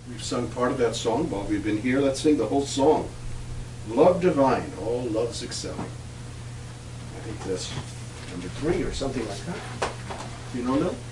We've sung part of that song while we've been here. Let's sing the whole song. Love divine, all loves excelling. I think that's number 3 or something like that. You know, Lil?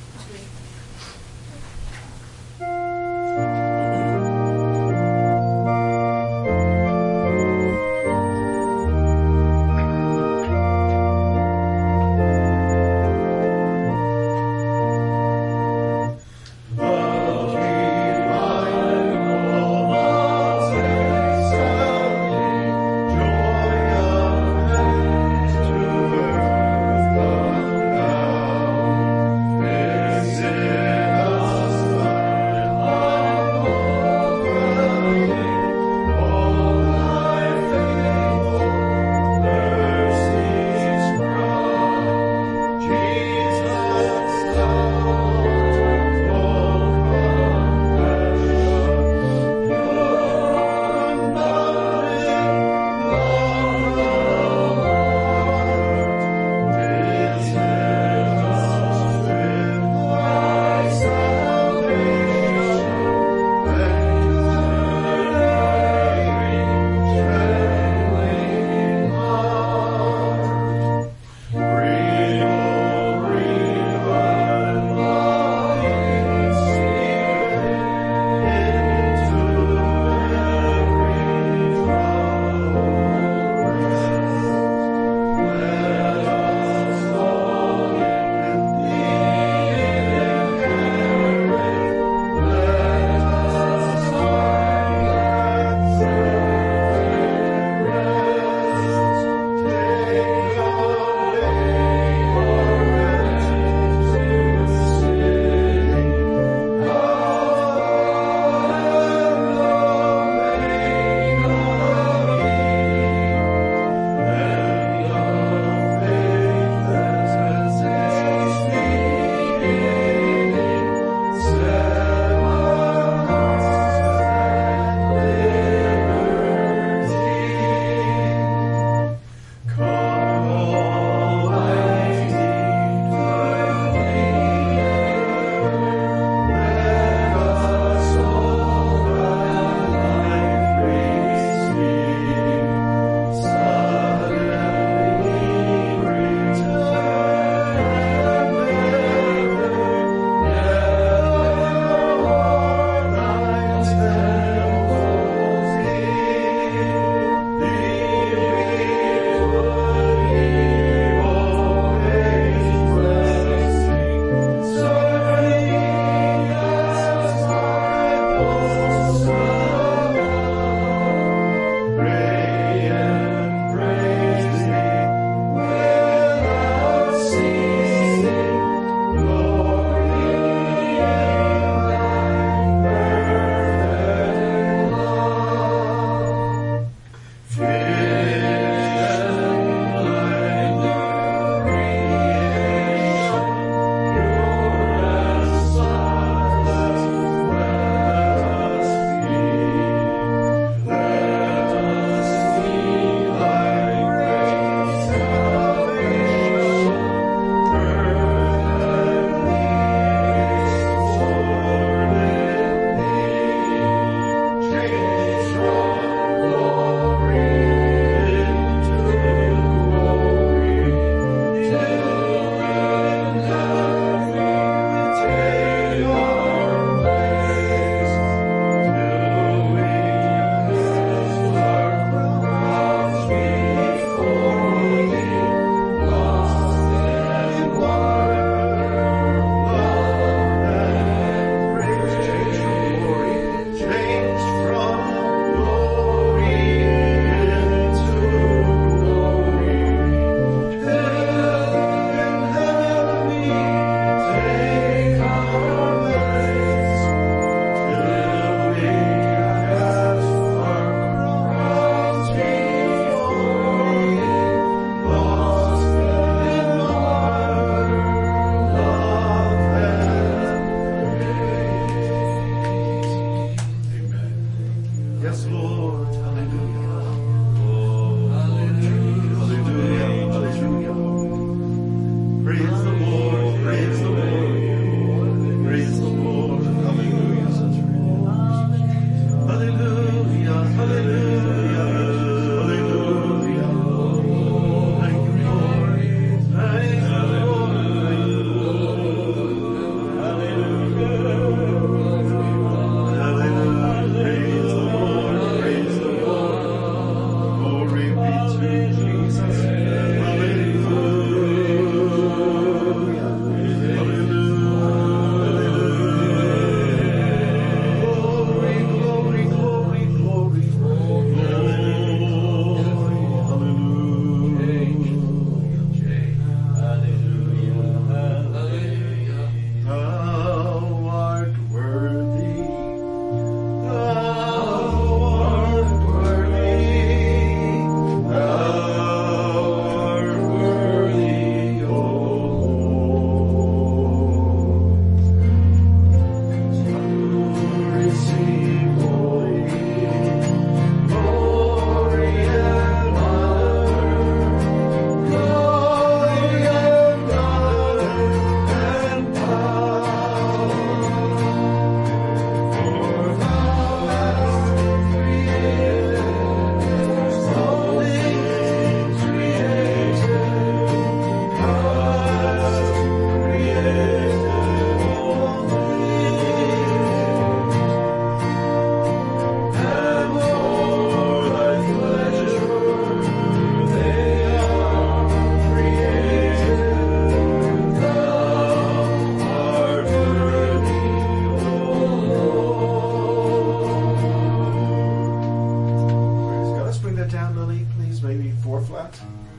not.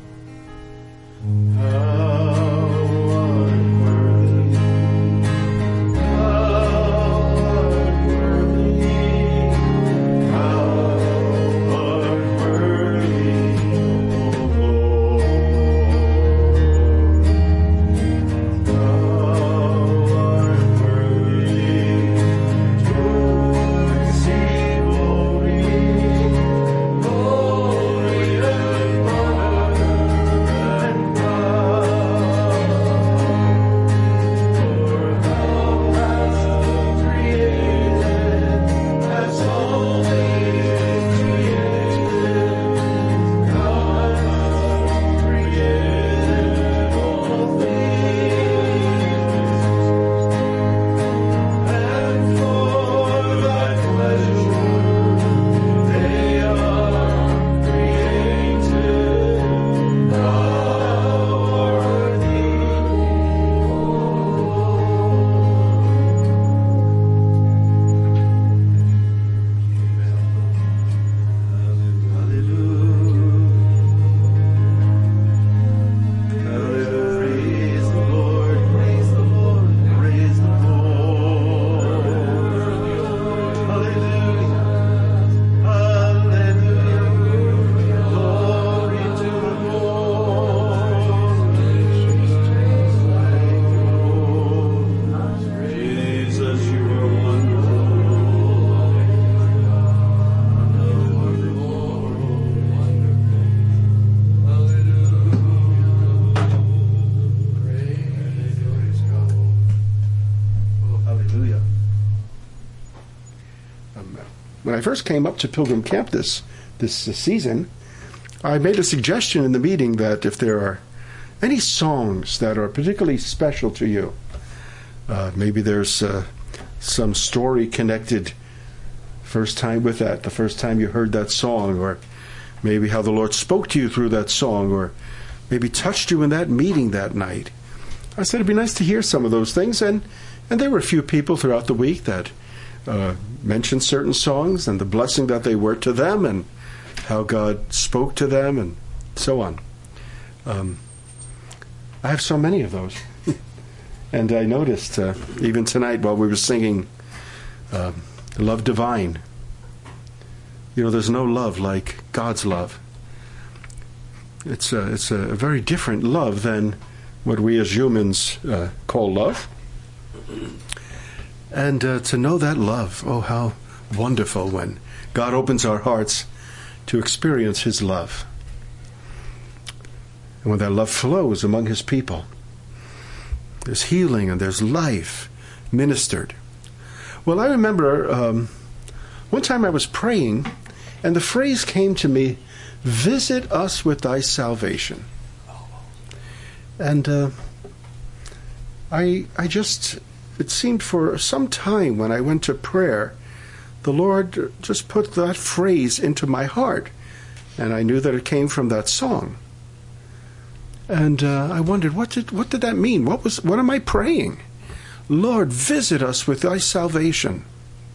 Thou art worthy. Thou art worthy. Thou art worthy, O Lord. Thou art worthy to receive glory, glory and honor and power. For thou hast created as always created. Thou hast created all things, and for thy pleasure they are created. Thou art the Hallelujah. Praise the Lord, praise the Lord, praise the Lord. Hallelujah. Hallelujah. Glory to the Lord. Jesus, you are Hallelujah. When I first came up to Pilgrim Camp this season, I made a suggestion in the meeting that if there are any songs that are particularly special to you, maybe there's some story connected first time with that, the first time you heard that song, or maybe how the Lord spoke to you through that song, or maybe touched you in that meeting that night. I said it'd be nice to hear some of those things, and there were a few people throughout the week that mentioned certain songs and the blessing that they were to them and how God spoke to them and so on. I have so many of those. And I noticed even tonight while we were singing Love Divine, there's no love like God's love. It's a very different love than what we as humans call love. And to know that love, oh, how wonderful when God opens our hearts to experience His love. And when that love flows among His people, there's healing and there's life ministered. Well, I remember one time I was praying, and the phrase came to me, "Visit us with thy salvation." And I just, it seemed for some time when I went to prayer, the Lord just put that phrase into my heart, and I knew that it came from that song. And I wondered, what did that mean? What am I praying? Lord, visit us with thy salvation.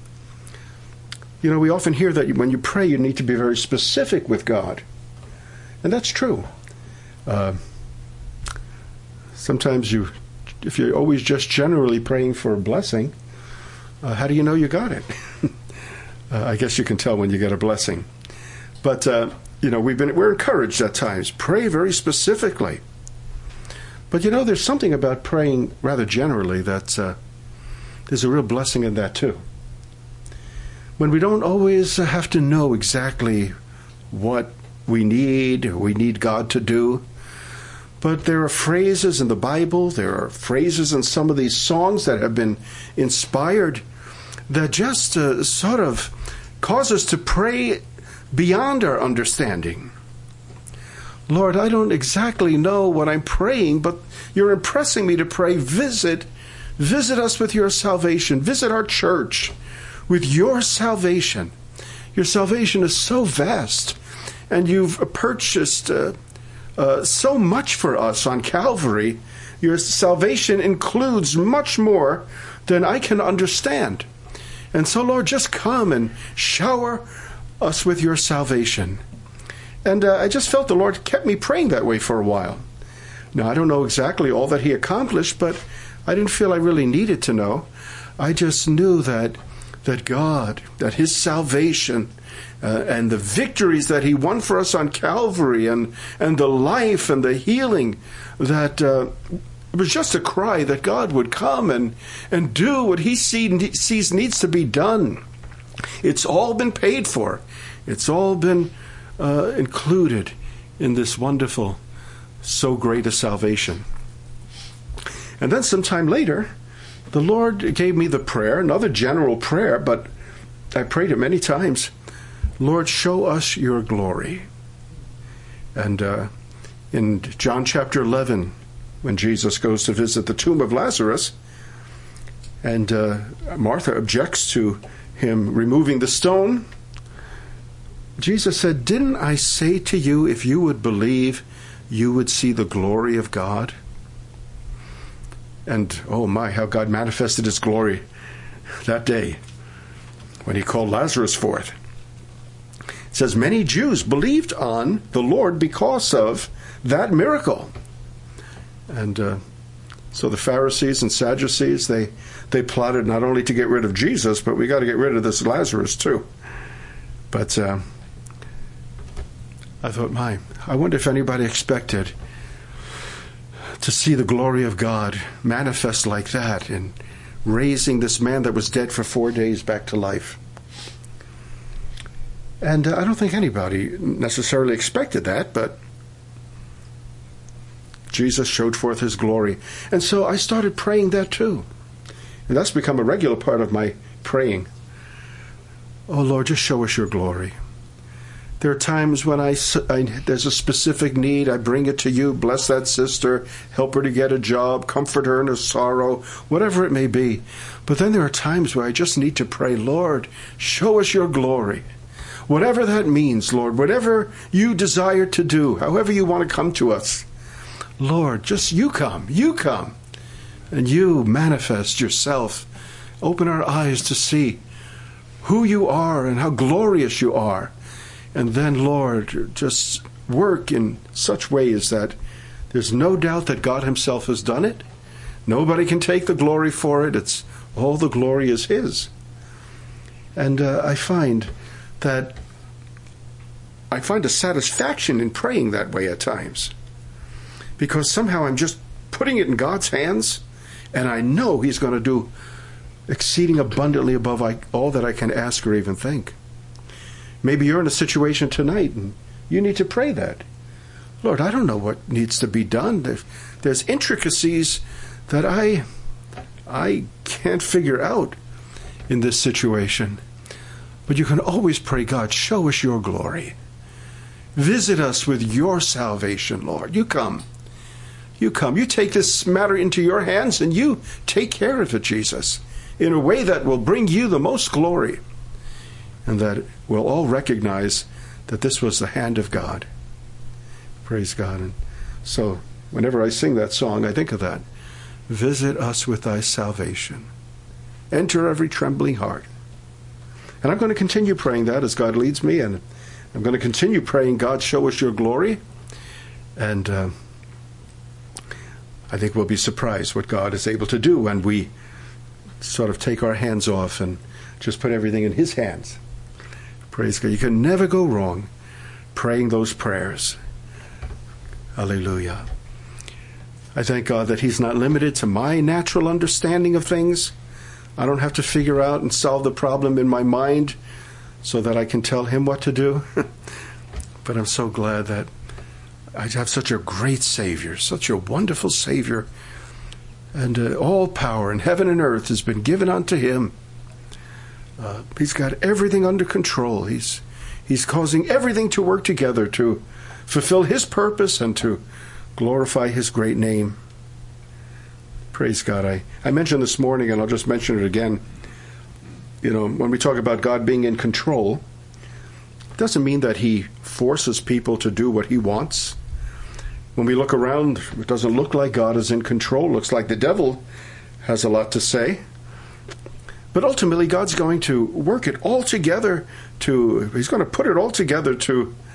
We often hear that when you pray, you need to be very specific with God. And that's true. Sometimes if you're always just generally praying for a blessing, how do you know you got it? I guess you can tell when you get a blessing. But, we're encouraged at times. Pray very specifically. But, there's something about praying rather generally that there's a real blessing in that, too. When we don't always have to know exactly what we need or we need God to do, but there are phrases in the Bible, there are phrases in some of these songs that have been inspired that just sort of cause us to pray beyond our understanding. Lord, I don't exactly know what I'm praying, but you're impressing me to pray, visit us with your salvation. Visit our church with your salvation. Your salvation is so vast, and you've purchased so much for us on Calvary. Your salvation includes much more than I can understand. And so, Lord, just come and shower us with your salvation. And I just felt the Lord kept me praying that way for a while. Now, I don't know exactly all that he accomplished, but I didn't feel I really needed to know. I just knew that God, that his salvation and the victories that he won for us on Calvary and the life and the healing, that it was just a cry that God would come and do what he sees needs to be done. It's all been paid for. It's all been included in this wonderful, so great a salvation. And then sometime later, the Lord gave me the prayer, another general prayer, but I prayed it many times. Lord, show us your glory. And in John chapter 11, when Jesus goes to visit the tomb of Lazarus, and Martha objects to him removing the stone, Jesus said, didn't I say to you, if you would believe, you would see the glory of God? And, oh my, how God manifested his glory that day when he called Lazarus forth. It says, many Jews believed on the Lord because of that miracle. And so the Pharisees and Sadducees, they plotted not only to get rid of Jesus, but we got to get rid of this Lazarus too. But I thought, I wonder if anybody expected to see the glory of God manifest like that in raising this man that was dead for 4 days back to life. And I don't think anybody necessarily expected that, but Jesus showed forth his glory. And so I started praying that too. And that's become a regular part of my praying. Oh Lord, just show us your glory. There are times when there's a specific need, I bring it to you, bless that sister, help her to get a job, comfort her in her sorrow, whatever it may be. But then there are times where I just need to pray, Lord, show us your glory. Whatever that means, Lord, whatever you desire to do, however you want to come to us, Lord, just you come, and you manifest yourself. Open our eyes to see who you are and how glorious you are. And then, Lord, just work in such ways that there's no doubt that God himself has done it. Nobody can take the glory for it. It's all the glory is his. And I find a satisfaction in praying that way at times. Because somehow I'm just putting it in God's hands, and I know he's going to do exceeding abundantly above all that I can ask or even think. Maybe you're in a situation tonight and you need to pray that. Lord, I don't know what needs to be done. There's intricacies that I can't figure out in this situation. But you can always pray, God, show us your glory. Visit us with your salvation, Lord. You come. You come. You take this matter into your hands and you take care of it, Jesus, in a way that will bring you the most glory. And that we'll all recognize that this was the hand of God. Praise God. And so whenever I sing that song, I think of that. Visit us with thy salvation. Enter every trembling heart. And I'm going to continue praying that as God leads me. And I'm going to continue praying, God, show us your glory. And I think we'll be surprised what God is able to do when we sort of take our hands off and just put everything in his hands. Praise God. You can never go wrong praying those prayers. Hallelujah. I thank God that he's not limited to my natural understanding of things. I don't have to figure out and solve the problem in my mind so that I can tell him what to do. But I'm so glad that I have such a great Savior, such a wonderful Savior. And all power in heaven and earth has been given unto him. He's got everything under control. He's causing everything to work together to fulfill his purpose and to glorify his great name. Praise God. I mentioned this morning, and I'll just mention it again. You know, when we talk about God being in control, it doesn't mean that he forces people to do what he wants. When we look around, it doesn't look like God is in control. It looks like the devil has a lot to say. But ultimately, God's going to work it all together he's going to put it all together to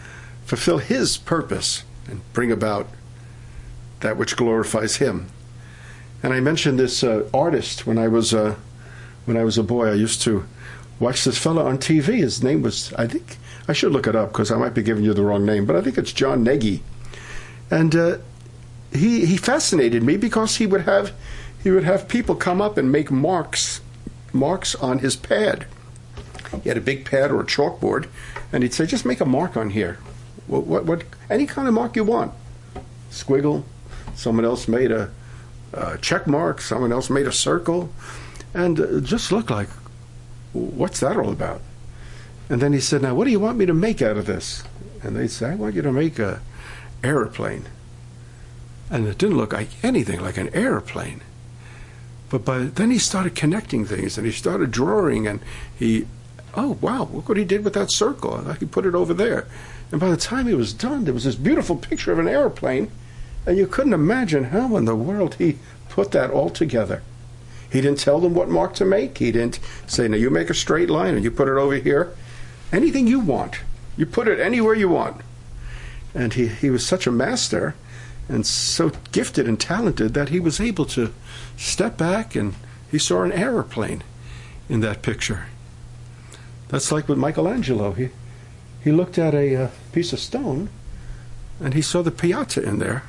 fulfill his purpose and bring about that which glorifies him. And I mentioned this artist when I was a boy. I used to watch this fellow on TV. His name was, I think, I should look it up because I might be giving you the wrong name, but I think it's John Nagy. And he fascinated me because he would have people come up and make marks on his pad. He had a big pad or a chalkboard, and he'd say, just make a mark on here. What any kind of mark you want. Squiggle. Someone else made a check mark. Someone else made a circle. And it just looked like, what's that all about? And then he said, now, what do you want me to make out of this? And they'd say, I want you to make an airplane. And it didn't look like anything like an airplane. But then he started connecting things, and he started drawing, and oh, wow, look what he did with that circle. He put it over there. And by the time he was done, there was this beautiful picture of an airplane, and you couldn't imagine how in the world he put that all together. He didn't tell them what mark to make. He didn't say, now you make a straight line and you put it over here. Anything you want. You put it anywhere you want. And he was such a master and so gifted and talented that he was able to step back, and he saw an airplane in that picture. That's like with Michelangelo. He looked at a piece of stone and he saw the Pietà in there.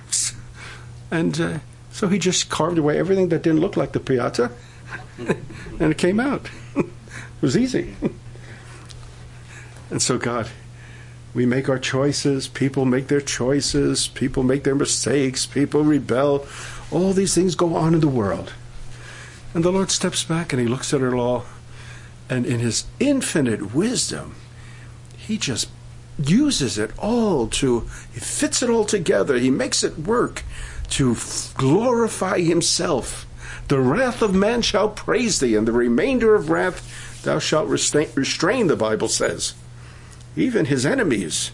And so he just carved away everything that didn't look like the Pietà, and it came out. It was easy. And so God, we make our choices, people make their choices, people make their mistakes, people rebel. All these things go on in the world. And the Lord steps back and he looks at it all, and in his infinite wisdom, he just uses it all he fits it all together. He makes it work to glorify himself. The wrath of man shall praise thee, and the remainder of wrath thou shalt restrain, the Bible says. Even his enemies,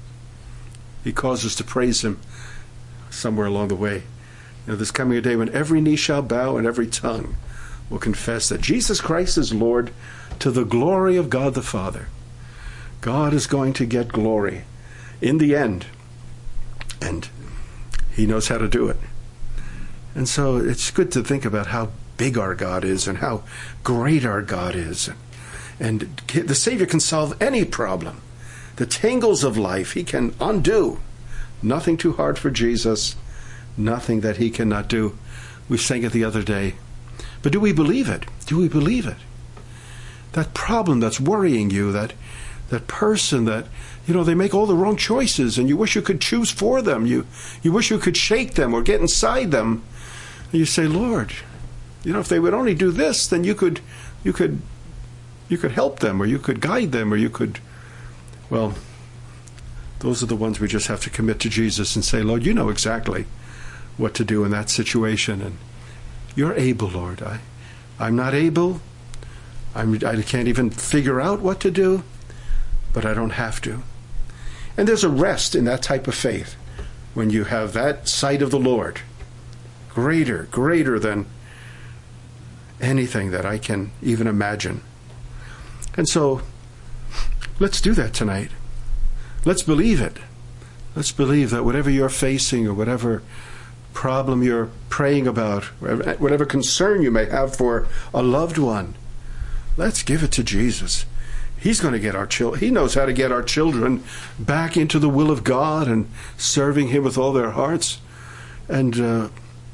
he causes to praise him somewhere along the way. There's coming a day when every knee shall bow and every tongue will confess that Jesus Christ is Lord, to the glory of God the Father. God is going to get glory in the end, and he knows how to do it. And so it's good to think about how big our God is and how great our God is. And the Savior can solve any problem. The tangles of life he can undo. Nothing too hard for Jesus. Nothing that he cannot do. We sang it the other day. But do we believe it? Do we believe it? That problem that's worrying you, that person that, they make all the wrong choices, and you wish you could choose for them. You wish you could shake them or get inside them. And you say, Lord, if they would only do this, then you could help them, or you could guide them, or you could, well, those are the ones we just have to commit to Jesus and say, Lord, you know exactly what to do in that situation, and you're able, Lord. I'm not able. I can't even figure out what to do, but I don't have to. And there's a rest in that type of faith when you have that sight of the Lord, greater than anything that I can even imagine. And so let's do that tonight. Let's believe it. Let's believe that whatever you're facing, or whatever problem you're praying about, whatever concern you may have for a loved one, let's give it to Jesus. He's going to get our children. He knows how to get our children back into the will of God and serving him with all their hearts. And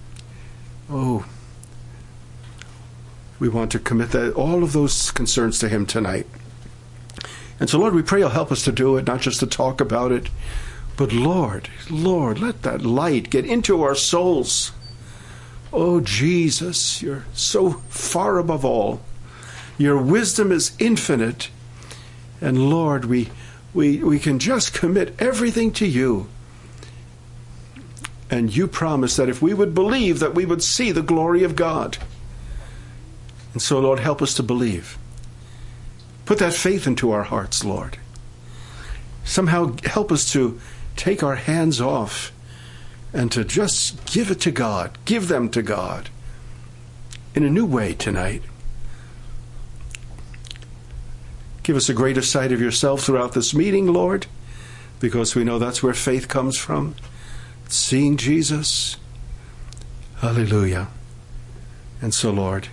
we want to commit all of those concerns to him tonight. And so, Lord, we pray you'll help us to do it, not just to talk about it, but Lord, let that light get into our souls. Oh, Jesus, you're so far above all. Your wisdom is infinite. And Lord, we can just commit everything to you. And you promise that if we would believe, that we would see the glory of God. And so, Lord, help us to believe. Put that faith into our hearts, Lord. Somehow help us to take our hands off and to just give it to God. Give them to God in a new way tonight. Give us a greater sight of yourself throughout this meeting, Lord, because we know that's where faith comes from. Seeing Jesus. Hallelujah. And so, Lord,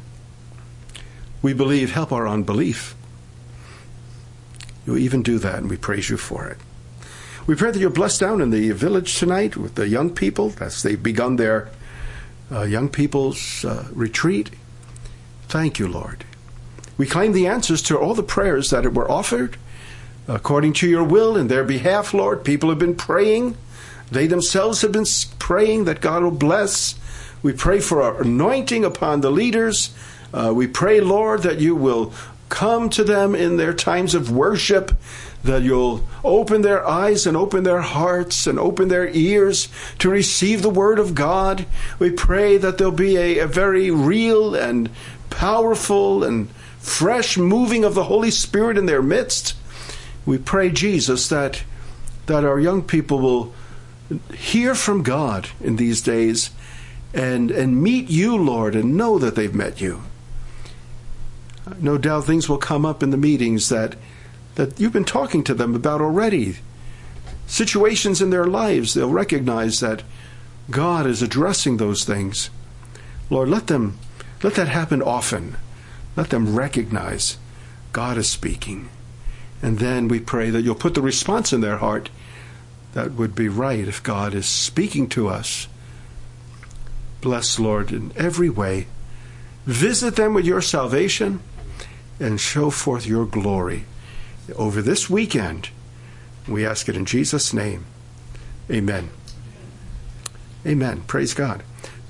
we believe, help our unbelief. You even do that, and we praise you for it. We pray that you'll bless down in the village tonight with the young people as they've begun their young people's retreat. Thank you, Lord. We claim the answers to all the prayers that were offered according to your will in their behalf, Lord. People have been praying. They themselves have been praying that God will bless. We pray for our anointing upon the leaders. We pray, Lord, that you will come to them in their times of worship, that you'll open their eyes and open their hearts and open their ears to receive the word of God. We pray that there'll be a very real and powerful and fresh moving of the Holy Spirit in their midst. We pray, Jesus, that our young people will hear from God in these days and meet you, Lord, and know that they've met you. No doubt things will come up in the meetings that you've been talking to them about already. Situations in their lives, they'll recognize that God is addressing those things. Lord, let that happen often. Let them recognize God is speaking. And then we pray that you'll put the response in their heart that would be right if God is speaking to us. Bless, Lord, in every way. Visit them with your salvation and show forth your glory over this weekend. We ask it in Jesus' name. Amen. Amen. Praise God.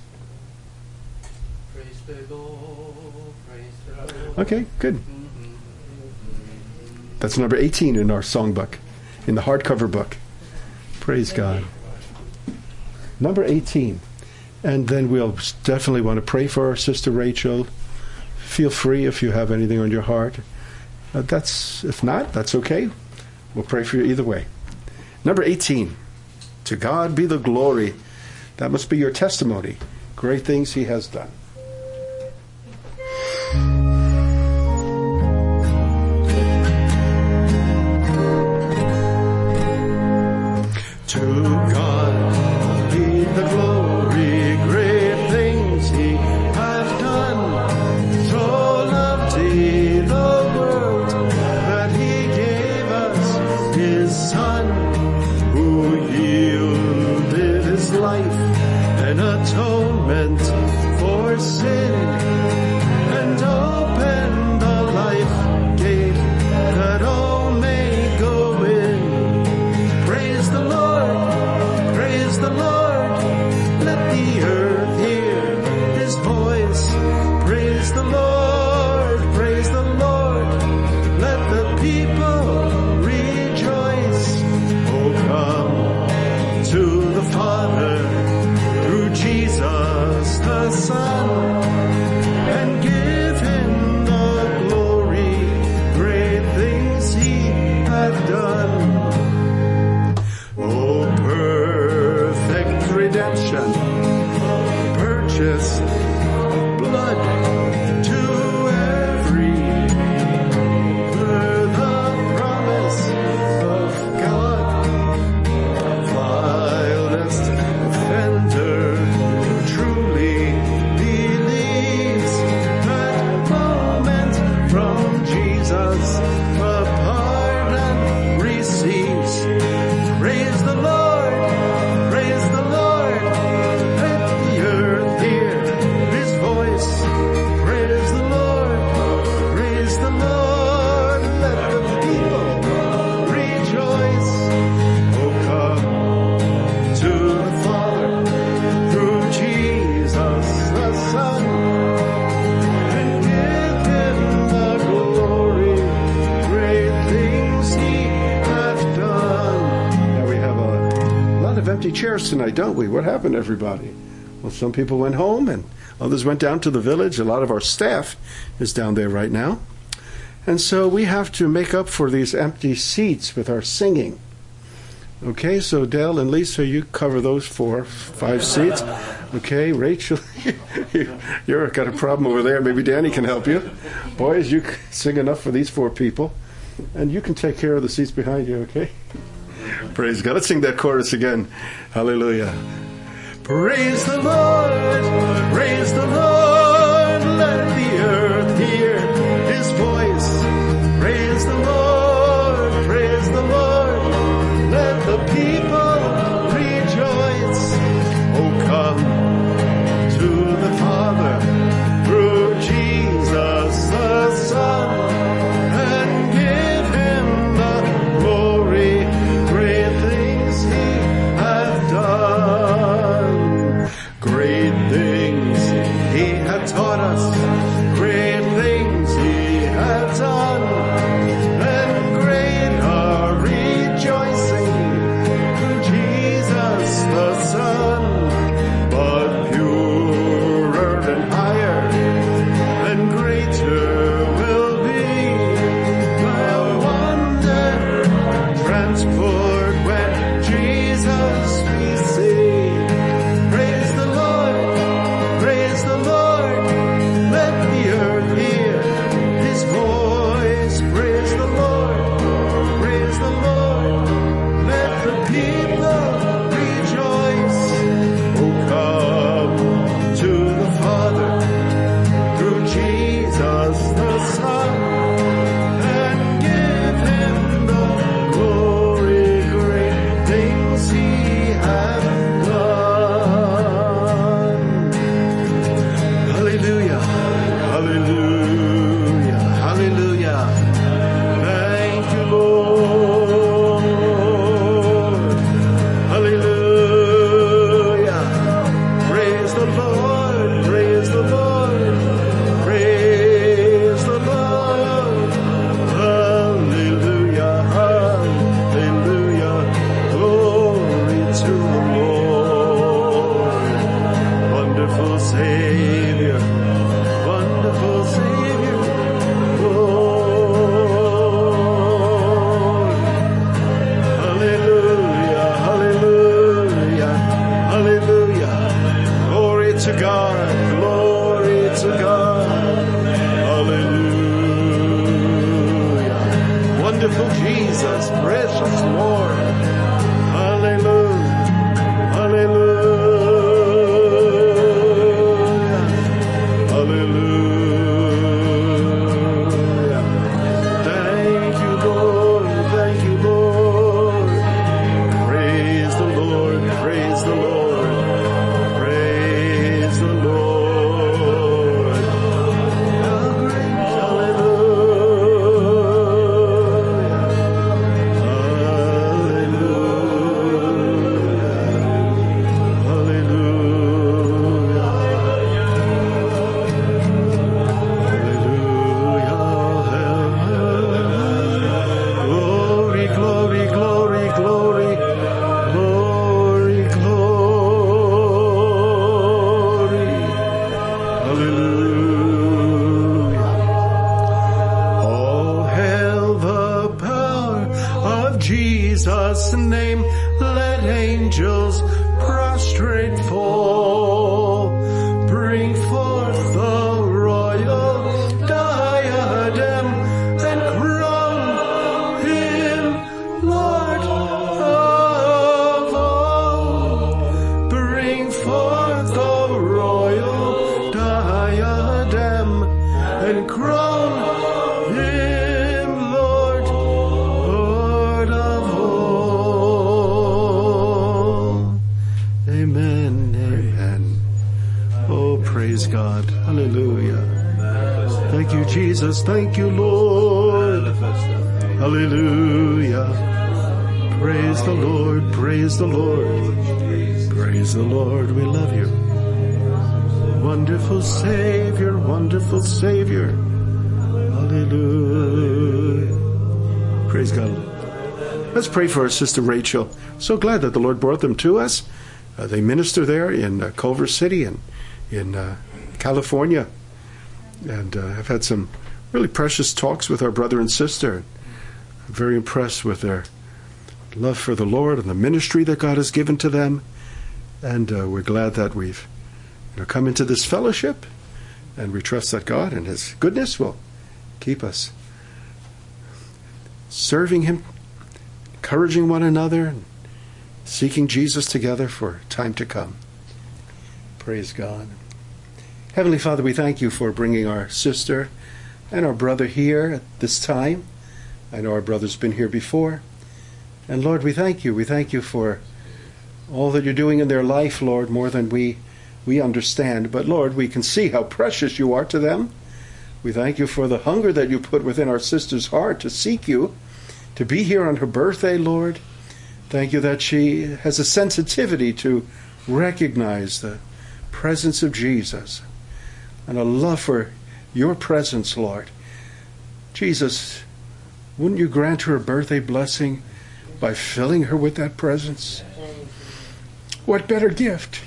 Praise the Lord, praise the Lord. Okay, good. That's number 18 in our songbook, in the hardcover book. Praise God. Number 18. And then we'll definitely want to pray for our sister Rachel. Feel free if you have anything on your heart. If not, that's okay. We'll pray for you either way. Number 18. To God be the glory. That must be your testimony. Great things he has done. To God be the glory, great things he hath done. So loved he the world that he gave us his Son, who yielded his life an atonement for sin, and opened the life gate that all may go in. Praise the Lord, praise the Lord, let the earth hear his voice. Praise the Lord, let the people rejoice. Oh, come to the Father through Jesus the Son, and give him the glory, great things he hath done. Oh, perfect redemption, purchase of blood to every the promise of God. Vilest offender truly believes that moment from Jesus the pardon receives. Praise the Lord, let the earth hear his voice. Praise the Lord, let the people rejoice. Oh, come to the Father through Jesus the Son, and give him the glory, great things he hath done. Now we have a lot of empty chairs tonight, don't we? What happened, everybody? Well, some people went home and others went down to the village. A lot of our staff is down there right now. And so we have to make up for these empty seats with our singing. Okay, so Dale and Lisa, you cover those 4-5 seats. Okay, Rachel, you've got a problem over there. Maybe Danny can help you. Boys, you sing enough for these 4 people. And you can take care of the seats behind you, okay? Praise God. Let's sing that chorus again. Hallelujah. Praise the Lord. Praise the Lord. Let the earth hear his voice. Praise the Lord. Praise the Lord. Let the people rejoice. Oh, come to the Father through Jesus the Son and give him the glory. Great things he hath done. Great things he hath taught us. Great things he hath done. And great our rejoicing through Jesus the Son. But purer and higher and greater will be the wonder transport when Jesus we see. Praise the Lord, praise the Lord, let the earth hear his voice. Praise the Lord, praise the Lord, let the people rejoice. Oh, come to the Father through Jesus the Son and give him the glory. Great things he hath done. Hallelujah, hallelujah, hallelujah. Thank you, Lord. Hallelujah. Praise the Lord, praise the Lord, praise the Lord. Hallelujah, hallelujah. Glory to the Lord. Wonderful Savior, wonderful Savior, Lord. Hallelujah, hallelujah, hallelujah. Glory to God, glory to God. Hallelujah. Wonderful Jesus, precious Lord. Hallelujah, hallelujah, hallelujah. Thank you, Lord, thank you, Lord. Praise the Lord, praise the Lord, praise the Lord. Glory, glory, glory, glory, glory, glory. Hallelujah. All hail the power of Jesus' name. Let angels prostrate fall. Bring forth the royal diadem and crown him Lord of all. Bring forth the royal diadem and crown him Lord, Lord of all. Amen, amen. Oh, praise God. Hallelujah. Thank you, Jesus. Thank you, Lord. Hallelujah. Praise the Lord. Praise the Lord. Praise the Lord. We love you. Wonderful Savior. Wonderful Savior. Hallelujah. Praise God. Let's pray for our sister Rachel. So glad that the Lord brought them to us. They minister there in Culver City and in California. And I've had some really precious talks with our brother and sister. I'm very impressed with their love for the Lord and the ministry that God has given to them. And we're glad that we've come into this fellowship. And we trust that God and His goodness will keep us serving Him encouraging one another, and seeking Jesus together for time to come. Praise God. Heavenly Father, we thank you for bringing our sister and our brother here at this time. I know our brother's been here before. And Lord, we thank you. We thank you for all that you're doing in their life, Lord, more than we understand. But Lord, we can see how precious you are to them. We thank you for the hunger that you put within our sister's heart to seek you, to be here on her birthday, Lord. Thank you that she has a sensitivity to recognize the presence of Jesus and a love for your presence, Lord. Jesus, wouldn't you grant her a birthday blessing by filling her with that presence? What better gift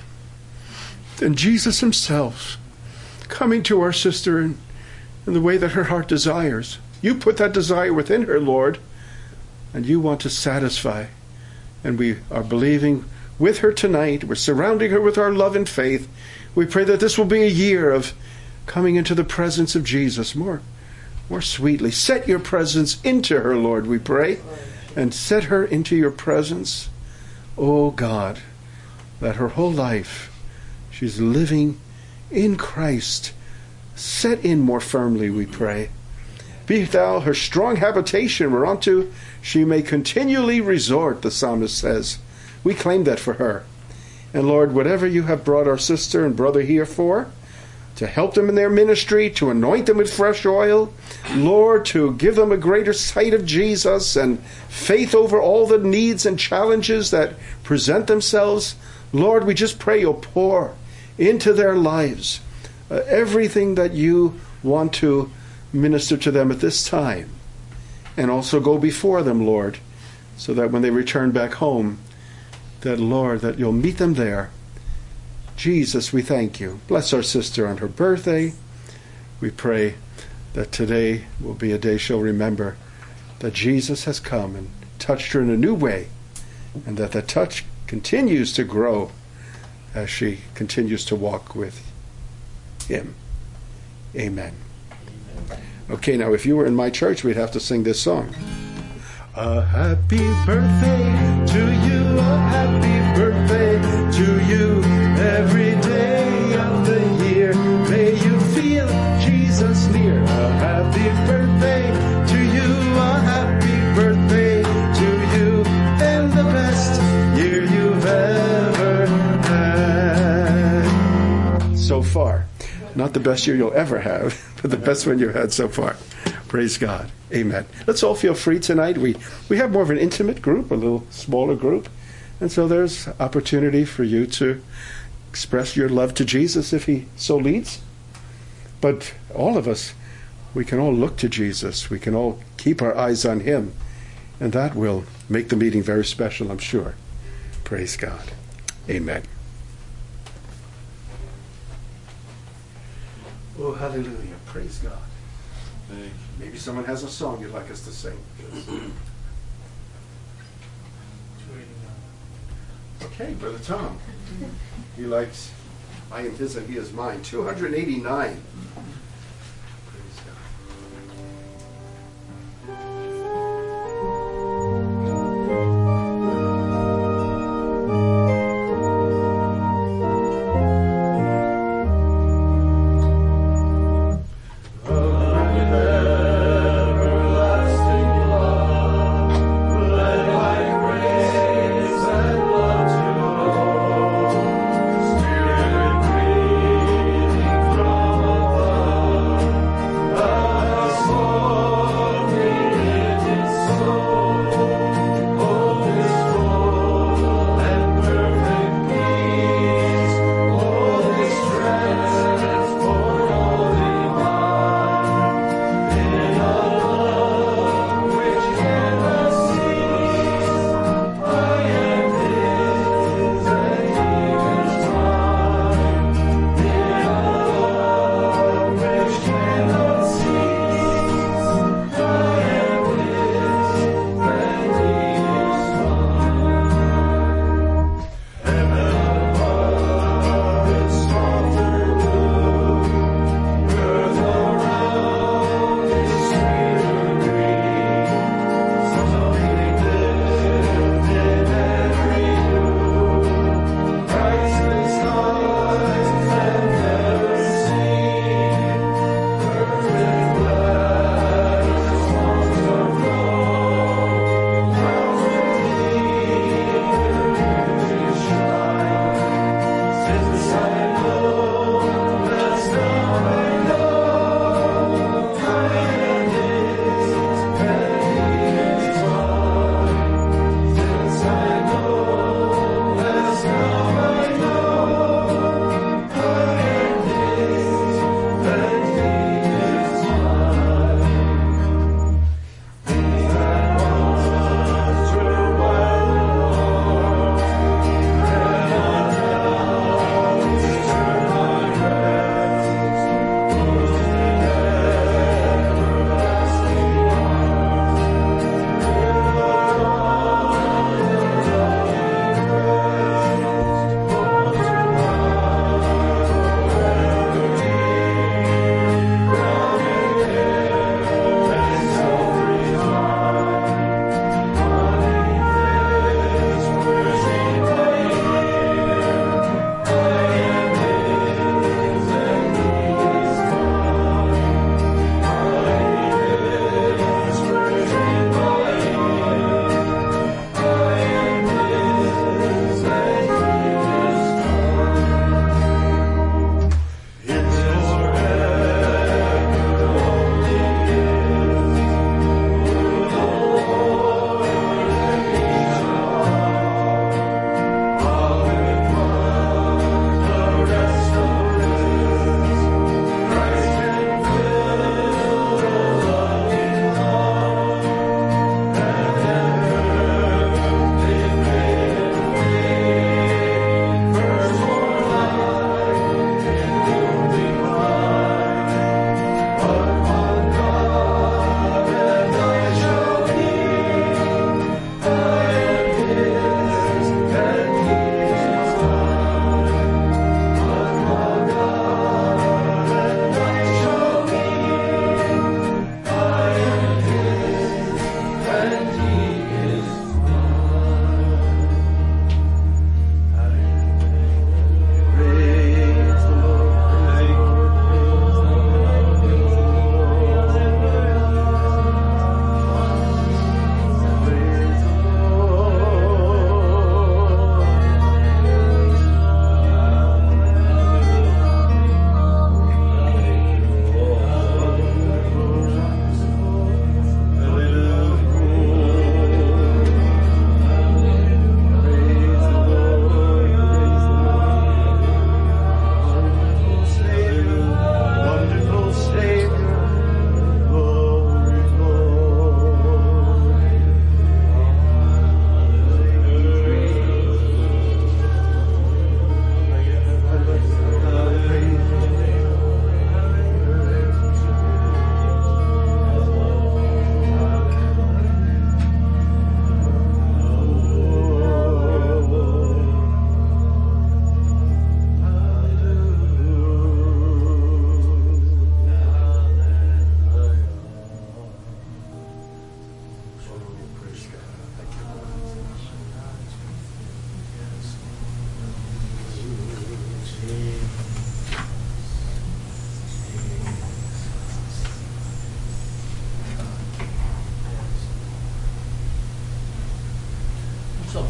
than Jesus himself coming to our sister in the way that her heart desires. You put that desire within her, Lord, and you want to satisfy. And we are believing with her tonight. We're surrounding her with our love and faith. We pray that this will be a year of coming into the presence of Jesus more sweetly. Set your presence into her, Lord, we pray, and set her into your presence. Oh God, that her whole life she's living in Christ. Set in more firmly, we pray. Be thou her strong habitation, whereunto she may continually resort, the psalmist says. We claim that for her. And Lord, whatever you have brought our sister and brother here for, to help them in their ministry, to anoint them with fresh oil, Lord, to give them a greater sight of Jesus and faith over all the needs and challenges that present themselves, Lord, we just pray you'll pour into their lives everything that you want to minister to them at this time. And also go before them, Lord, so that when they return back home, that, Lord, that you'll meet them there. Jesus, we thank you. Bless our sister on her birthday. We pray that today will be a day she'll remember that Jesus has come and touched her in a new way, and that the touch continues to grow as she continues to walk with him. Amen. Okay, now if you were in my church, we'd have to sing this song. A happy birthday to you, a happy birthday to you, every day of the year. May you feel Jesus near. A happy birthday to you, a happy birthday to you, and the best year you've ever had. So far. Not the best year you'll ever have, but the best one you've had so far. Praise God. Amen. Let's all feel free tonight. We have more of an intimate group, a little smaller group. And so there's opportunity for you to express your love to Jesus if he so leads. But all of us, we can all look to Jesus. We can all keep our eyes on him. And that will make the meeting very special, I'm sure. Praise God. Amen. Oh, hallelujah. Praise God. Maybe someone has a song you'd like us to sing. Okay, Brother Tom. He likes I am his and he is mine. 289. Praise God. Spirit breathing from above.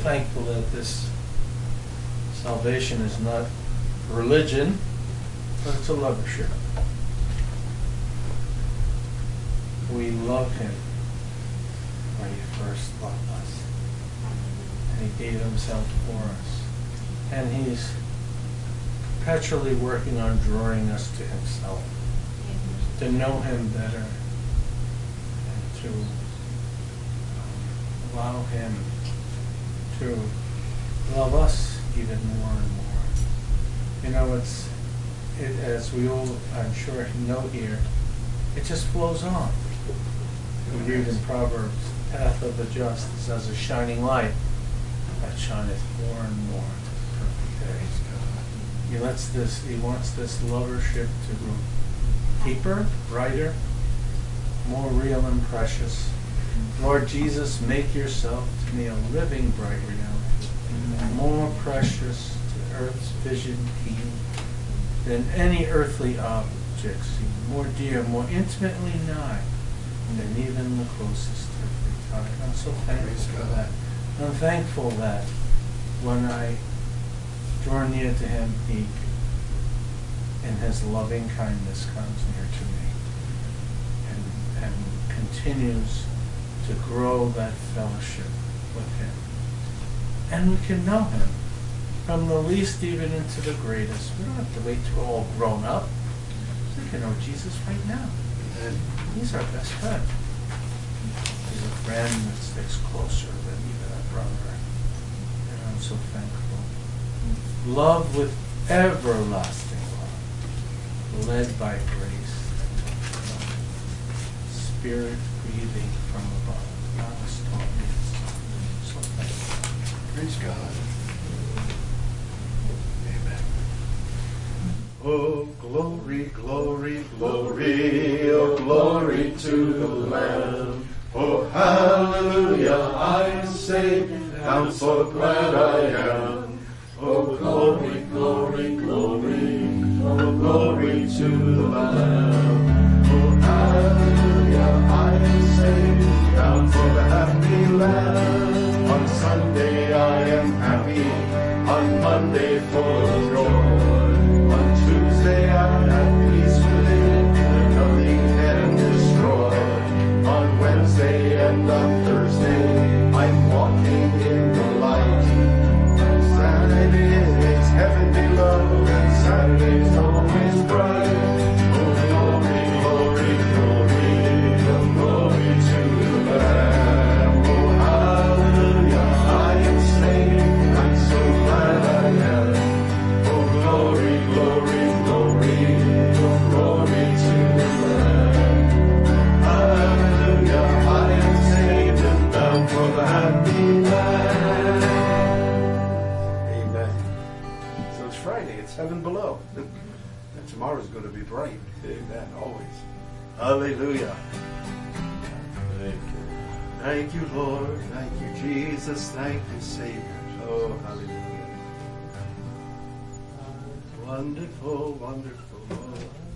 thankful that this salvation is not religion, but it's a lovership. We love Him where He first loved us. And He gave Himself for us. And He's perpetually working on drawing us to Himself, to know Him better, and to allow Him to love us even more and more. You know, as we all, I'm sure, know here, it just flows on. We read in Proverbs, the path of the just is as a shining light that shineth more and more to the perfect day. He wants this lovership to grow deeper, brighter, more real and precious. Lord Jesus, make yourself to me a living bright reality, more precious to earth's vision keen than any earthly object seen, more dear, more intimately nigh than even the closest earthly tie. I'm so thankful for that. I'm thankful that when I draw near to Him, He, in His loving kindness, comes near to me and continues to grow that fellowship with Him. And we can know Him from the least even into the greatest. We don't have to wait till we're all grown up. We can know Jesus right now. And He's our best friend. He's a friend that sticks closer than even a brother. And I'm so thankful. Love with everlasting love, led by grace, Spirit breathing from above. God has taught me. So thankful. Praise God. Amen. Oh, glory, glory, glory, oh, glory to the Lamb. Oh, hallelujah, I am saved, I'm so glad I am. Oh, glory, glory, glory, oh, glory to the Lamb. Oh, hallelujah, I am saved, I'm for the happy land. On Sunday I am happy, on Monday full of joy. On Tuesday I have peace within, that nothing can destroy. On Wednesday and on Thursday I'm walking in the light. Saturday is heaven below, and Saturday's always bright. Oh, glory, glory, glory, oh, glory to the Lamb. Oh, hallelujah, I am saved, I'm so glad I am. Oh, glory, glory, glory, oh, glory to the Lamb. Hallelujah, I am saved and bound for the happy land. Amen. So it's Friday. It's heaven below. And tomorrow's going to be bright. Amen. Always. Hallelujah. Thank you. Thank you, Lord. Thank you, Jesus. Thank you, Savior. Oh, hallelujah. Wonderful, wonderful Lord.